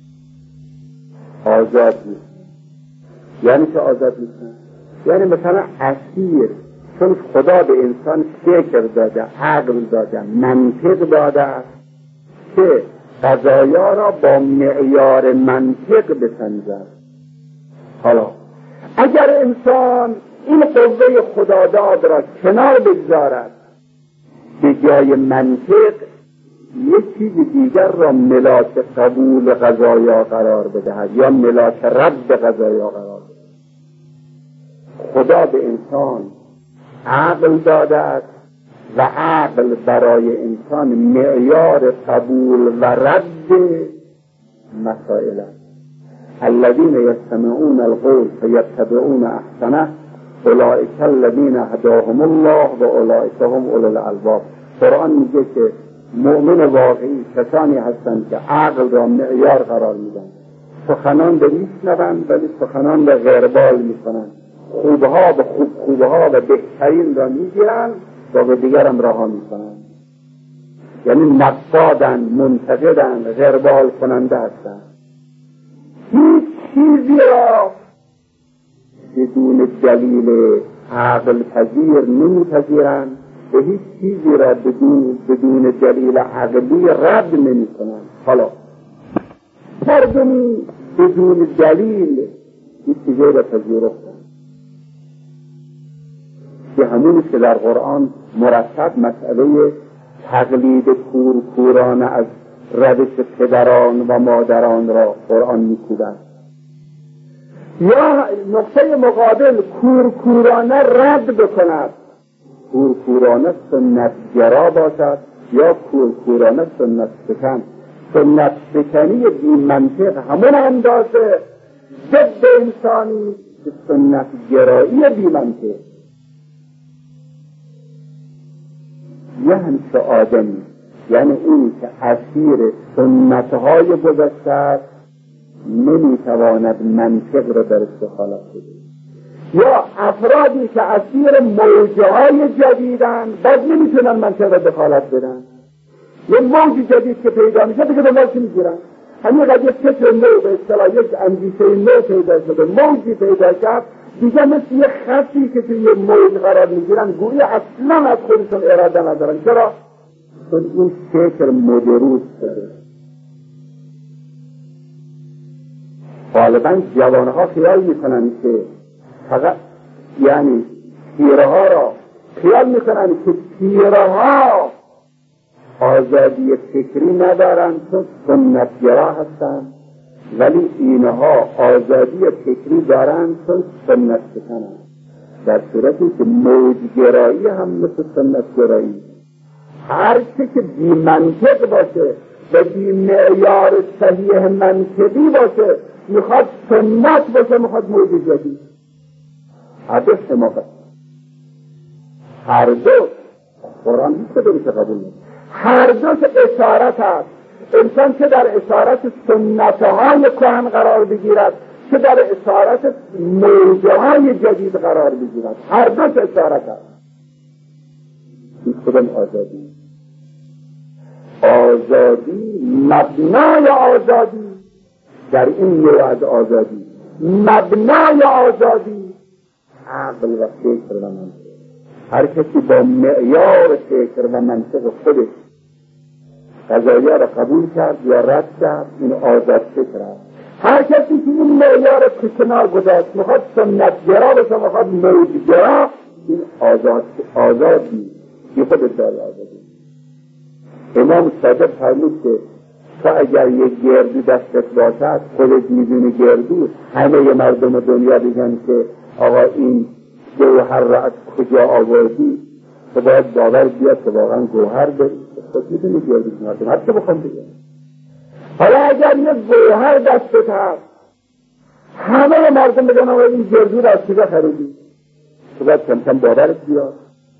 آزاد نیست. یعنی که آزاد نیستن، یعنی مثلا اسیر، چون خدا به انسان فکر داده، عقل داده، منطق داده است که قضایا را با معیار منطق بسنجد. حالا اگر انسان این قوه خداداد را کنار بگذارد، به جای منطق یک چیز دیگر را ملاک قبول قضایا قرار بدهد یا ملاک رد قضایا قرار بدهد. خدا به انسان عقل داده است و عقل برای انسان معیار قبول و رد مسائل است. الذين يستمعون القول فيتبعون احسنه اولئک الذین هداهم الله و اولئک هم اولو الالباب. قرآن میگه که مؤمن واقعی کسانی هستند که عقل را معیار قرار میدن، سخنان را میشنوند ولی سخنان را غیربال میکنند، خوبها و خوب خوبها و بهترین را میگیرند و به دیگرم رها میکنند. یعنی نقادند، منتقدند، غیربال کننده هستند. هیچ چیزی را بدون دلیل عقل پذیر نمیپذیرند و هیچ چیزی را بدون بدون دلیل عقلی رد نمیکنند. حالا مردمی بدون دلیل هیچ چیزی را پذیرفتند که همونی که در قرآن مرتب مسئله تقلید کورکورانه از روش پدران و مادران را قرآن میکوبد. یا نقطه مقابل کورکورانه رد بکند، کورکورانه سنتگرا باشد یا کورکورانه سنت شکن. سنت شکنی بی منطق همون اندازه ضد انسانی که سنت گرایی بی منطق. یه همچه آدمی، یعنی این که اسیر سنتهای گذشته است، نمیتواند منطق را در دخالت بده. یا افرادی که اسیر موجهای جدیدند، بعد نمیتونن منطق را دخالت بدن. یه موج جدید که پیدا میشه دیگه به موج میگیرن. همین قضیه فکر نو، به اصطلاح یک اندیشه نو پیدا شده، موجی پیدا کرد دیگه، مثل یه خطی که توی یه موج قرار میگیرن، گویی اصلا از خودشون اراده ندارن. چرا؟ چون این فکر مدروس شده. غالبا جوانها خیال میکنن که فقط یعنی پیرها را خیال میکنن که پیرها آزادی فکری ندارن چون سنتگرا هستن، ولی اینها آزادی فکری دارن چون سنت شکنن. در صورتی که موجگرایی هم مثل سنتگرایی، هر چه که بی منطق باشه و بی معیار صحیح منطقی باشه، میخواد سنت باشه، میخواد موج جدید. هر دو حماقت، هر دو قرآن نیست که بریشه قبول نیست، هر دو که اشارت هست. انسان که در اشارت سنتهای کهن قرار بگیرد، که در اشارت موجهای جدید قرار بگیرد، هر دو که اشارت هست. این کدام آزادی؟ آزادی، مبنای آزادی در این نوع از آزادی، مبنای آزادی عقل و فکر و منطق. هر کسی با معیار فکر و منطق خودش قضایا را قبول کرد یا رد کرد، این آزاد فکر است. هر کسی که این معیار را کنار گذاشت، میخواد سنتگرا بشه، میخواد موجگرا، این آزاد آزادی که خودش داره آزادی. امام صادق فرمود که تو اگر یک گردو دستت باشد، خودت میدونی گردو، همه مردم دنیا بگن که آقا این گوهر را از کجا آوردی، تو باید باور بیاد که واقعا گوهر داری، خود میدونی گردو مردم حتی بخوام بگن. حالا اگر یک گوهر دستت هست همه مردم بگن آقا این گردو را از کجا خریدی؟ تو باید کم کم باورت بیاد.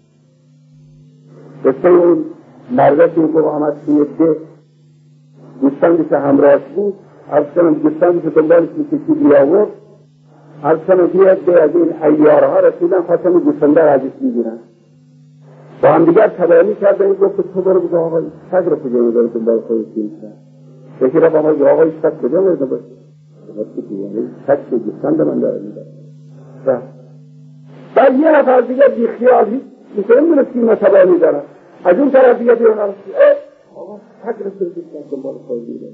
قصه اون مرده که گفت آمد توی ده گوسفندش همراهش بود، عرض کنم گوسفندش دنبالش میکشید میآورد، عرض کنم بیاد ده از این عیارها رسیدن خواستن گوسفنده را ازش میگیرن، با هم دیگر تبانی کردن. این گفت تو برو بگو آقا سگ را کجا میداره دنبال خودش میکنن. یکی را با ما آقا این سگ کجا میداره دنبال سگ که گوسفند من داره میداره. بعد یه نفر دیگه بیخیالی میشه نمیدونه سیما تبانی دارن، از اون طرف دیگه بیرون هست آقا سگ را کجا دنبال خودش میداره.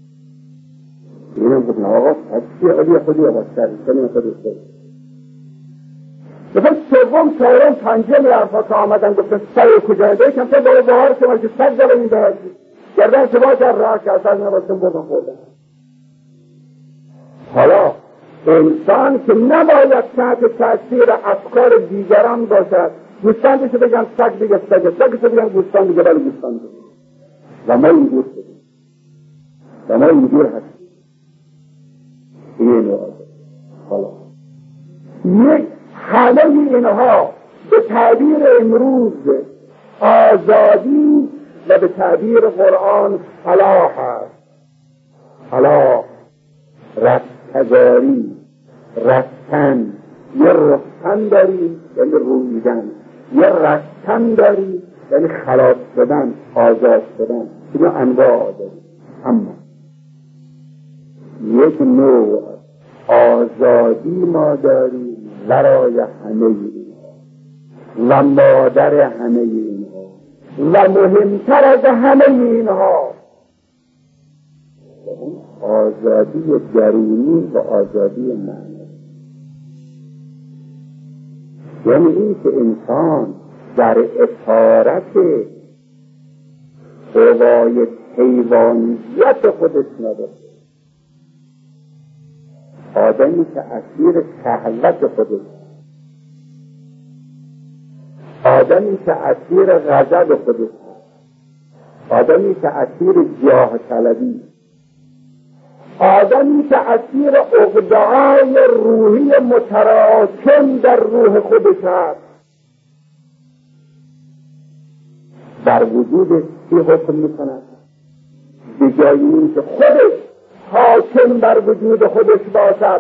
اینم گفت نه آقا سگ چیه علی خودی آقا سگ کنیم خودش داره. دفعه سوم چهارم پنجم حرفا که آمدن گفتن سگ کجا ده کم تا داره بهار که ما که سگ داره این داره گردن سبا کرد راه که اصلا نباستم بودن خوردن. حالا انسان که نباید تحت تاثیر افکار دیگران باشد، گوسفندش بگن سگ دیگه سگ، سگش بگن گوسفند دیگه بله گوسفند دیگه. و ما اینجور شدیم و ما اینجور هستیم. این نوعه حالا یک همه اینها به تعبیر امروز آزادی و به تعبیر قرآن فلاح است. فلاح رستگاری، رستن، یه رستن داری یعنی رویدن، یه رستن داری یعنی خلاص شدن، آزاد شدن. اینا انواع آزادی. اما یک نوع آزادی ما داریم برای همه اینها و مادر همه اینها و مهمتر از همه اینها آزادی درونی و آزادی معنوی. یعنی این که انسان در اسارت قوای حیوانیت خودش نباشه، آدمی که اسیر شهوت خودش، آدمی که اسیر غضب خودش، آدمی که اسیر جاه طلبی، آدمی که اسیر عقده‌های روحی متراکم در روح خودش هست، در وجودش چی حکم میکند؟ به جای این که خودش حاکم بر وجود خودش باشد،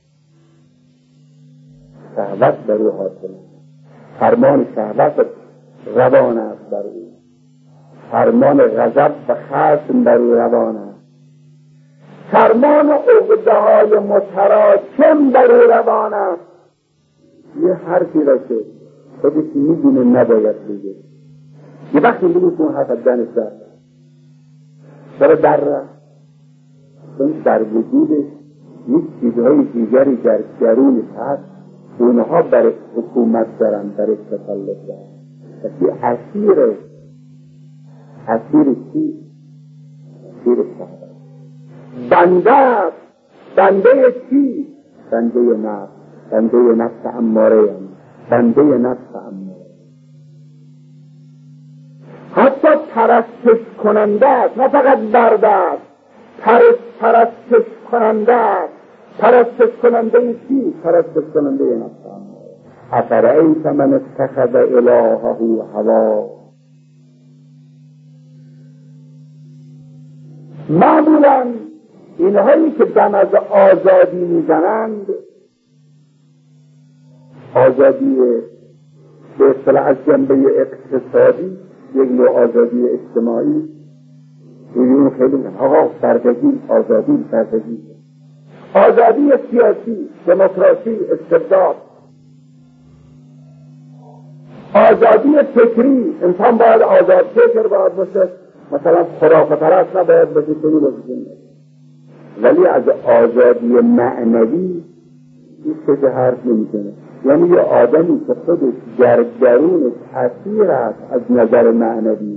شهوت بر او حاکم، فرمان شهوت روان است بر او، فرمان غضب و خشم بر او روان است، فرمان عقده‌های متراکم بر او روان است. یه حرفی را که خودش میدونه نباید بگه، یه وقتی میدونه که اون حرف دنش در چرا در رفت؟ چون در وجودش یک چیزهای دیگری در درونش هست، اونها بر حکومت دارن، بر تسلط دارن. پس یه اسیر اسیر چی؟ اسیر شهوت. بنده بنده چی؟ بنده نفس، بنده نفس اماره هم. بنده نفس اماره حتی پرستش کننده است، نه فقط برده است، پرستش کننده است. پرستش کننده چی؟ پرستش کننده نفس اماره. افرأیت من اتخذ الهه هواه. معمولا اینهایی که دم از آزادی میزنند، آزادی به اصطلاح از جنبه اقتصادی، یک نوع آزادی اجتماعی، اون خیلی آقا بردگی، آزادی بردگی، آزادی سیاسی، دموکراسی، استبداد، آزادی فکری، انسان باید آزاد فکر باید باشه، مثلا خرافه پرست نباید باشه، کنی باشه. ولی از آزادی معنوی این چه حرف نمیکنه. یعنی یه آدمی که خودش در درونش اسیر است از نظر معنوی،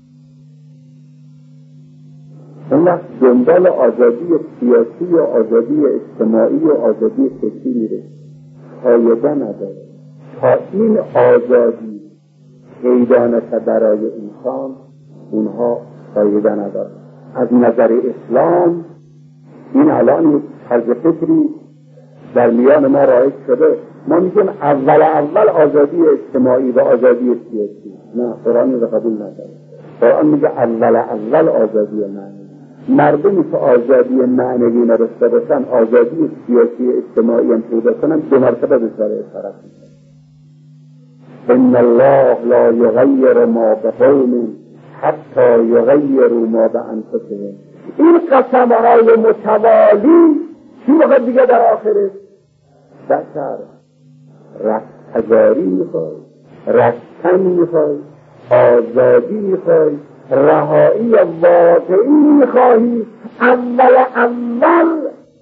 اون وقت دنبال آزادی سیاسی و آزادی اجتماعی و آزادی فکری میره، فایده نداره. تا این آزادی پیدا نشه برای انسان، اونها فایده نداره. از نظر اسلام این الان یک طرز فکری در میان ما رایج شده. ما میگیم اول اول آزادی اجتماعی و آزادی سیاسی. نه، قرآن رو قبول نداره. قرآن میگه اول اول آزادی معنوی. مردمی که آزادی معنوی نداشته باشن، آزادی سیاسی اجتماعی هم پیدا کنن، دو مرتبه به سر طرف میشن. ان الله لا یغیر ما بقوم حتی یغیروا ما بانفسهم. این قسم‌های متوالی چی میخواد دیگه در آخرش؟ بشر رستگاری میخوای، رستن میخوای، آزادی میخوای، رهایی واقعی میخواهی. اول اول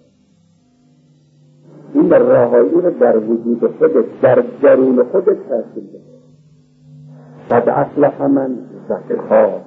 این رهایی رو در وجود خودت، در درون خودت تحصیل بکن. قد افلح من زکاها،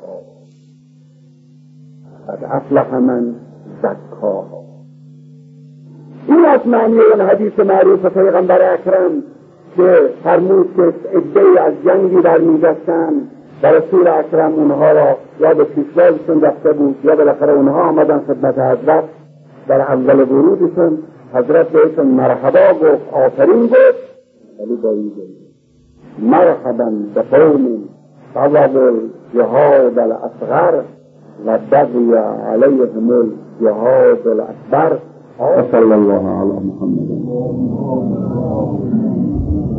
قد افلح من زکاها. این از معنی اون حدیث معروف پیغمبر اکرم که فرمود که عده‌ای از جنگی برمیگشتن و رسول اکرم اونها را یا به پیشوازشون رفته بود یا بالاخره اونها آمدن خدمت حضرت. در اول ورودشون حضرت بهشون مرحبا گفت، آفرین گفت، ولی با این گفت مرحبا بقوم طلبوا الجهاد الاصغر و بغی علیهم الجهاد الاکبر. صلی الله علی محمد.